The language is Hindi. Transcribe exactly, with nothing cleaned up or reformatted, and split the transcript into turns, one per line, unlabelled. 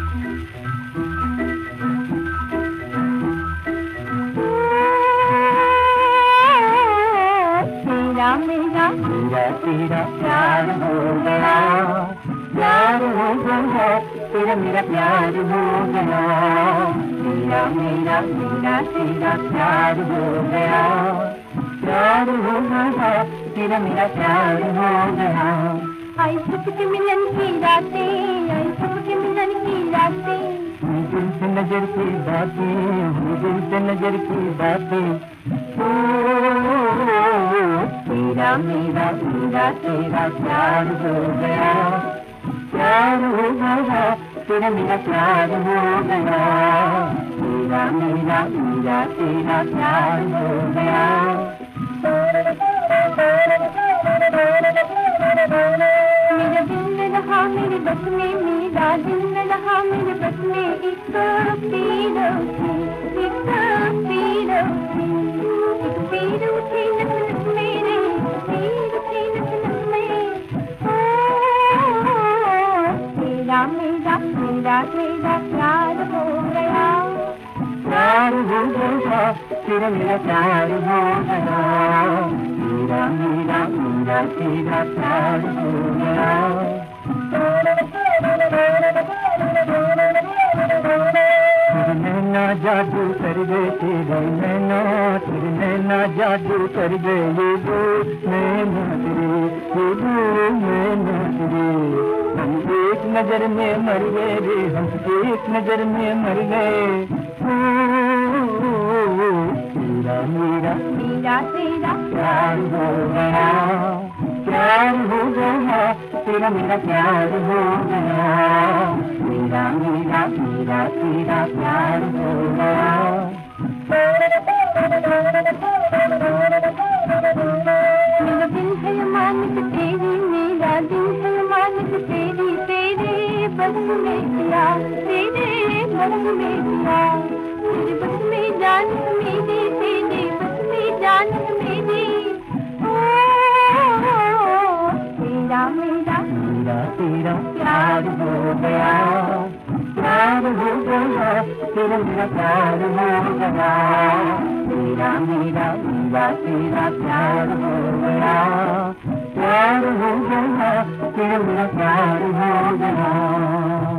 मेरा मेरा तेरा प्यार हो गया, प्यार हो गया, तेरा मेरा प्यार हो गया। मेरा मेरा मेरा तेरा प्यार हो गया, प्यार हो गया, तेरा मेरा प्यार हो गया। आई सबके मिलन की रातें, आई सबके मिलन की रातें, दिल से नजर की बातें, दिल से नजर की बातें। मेरा मेरा मेरा तेरा प्यार हो गया, प्यार हो गया, तेरा मेरा प्यार हो गया। मेरा मेरा मेरा तेरा प्यार हो गया। मेरा दिल न रहा मेरे बस में, मेरा दिल न रहा मेरे बस में, एक पीर उठी, एक पीर उठी, एक पीर उठी नस नस मेरे, पीर उठी नस नस में। मेरा मेरा मेरा तेरा प्यार हो गया, प्यार हो गया, तेरा मेरा प्यार हो गया। मेरा मेरा मेरा तेरा प्यार हो गया। तेरे नैना जादू कर गए, तेरे नैना तेरे नैना जादू कर गए, ये दो नैना तेरे, ये दो नैना तेरे। हम एक नजर में मर गए रे, हम एक नजर में मर गए। तेरा मेरा मेरा तेरा प्यार हो गया, प्यार हो गया, तेरा मेरा प्यार हो गया। मेरा मेरा मेरा तेरा प्यार हो गया। मेरा दिल है मानिक तेरी, मेरा दिल है मानिक तेरी, तेरे बस में दिया, तेरे बस में दिया, तेरे बस में जान मेरी, तेरे बस में जान मेरी। मेरा मेरा मेरा तेरा प्यार हो गया, प्यार हो गया, तेरा मेरा प्यार हो गया। मेरा मेरा मेरा तेरा प्यार हो गया, प्यार हो गया, तेरा मेरा प्यार हो गया।